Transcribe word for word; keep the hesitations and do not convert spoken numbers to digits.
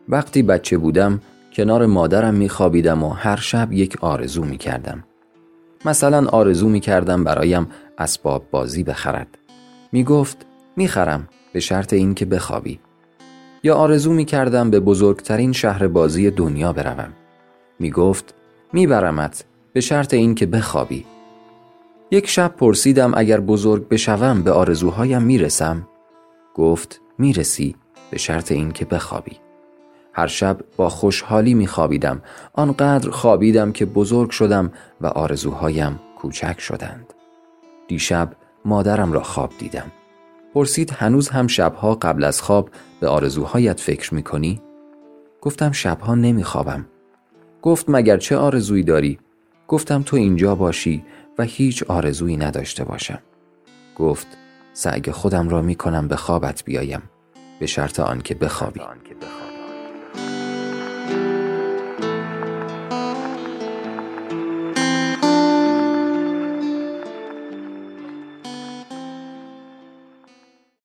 وقتی بچه بودم کنار مادرم می خوابیدم و هر شب یک آرزو می کردم. مثلا آرزو می کردم برایم اسباب بازی بخرد. می گفت می خرم به شرط این که بخوابی. یا آرزو می کردم به بزرگترین شهر بازی دنیا بروم. می گفت می برمت به شرط این که بخوابی. یک شب پرسیدم اگر بزرگ بشوم به آرزوهایم می رسم؟ گفت می رسی به شرط این که بخوابی. هر شب با خوشحالی می خوابیدم. آنقدر خوابیدم که بزرگ شدم و آرزوهایم کوچک شدند. دیشب مادرم را خواب دیدم. پرسید هنوز هم شبها قبل از خواب به آرزوهایت فکر می کنی؟ گفتم شبها نمی خوابم. گفت مگر چه آرزویی داری؟ گفتم تو اینجا باشی و هیچ آرزویی نداشته باشم. گفت سعی خودم را می کنم به خوابت بیایم به شرط آن که بخوابی.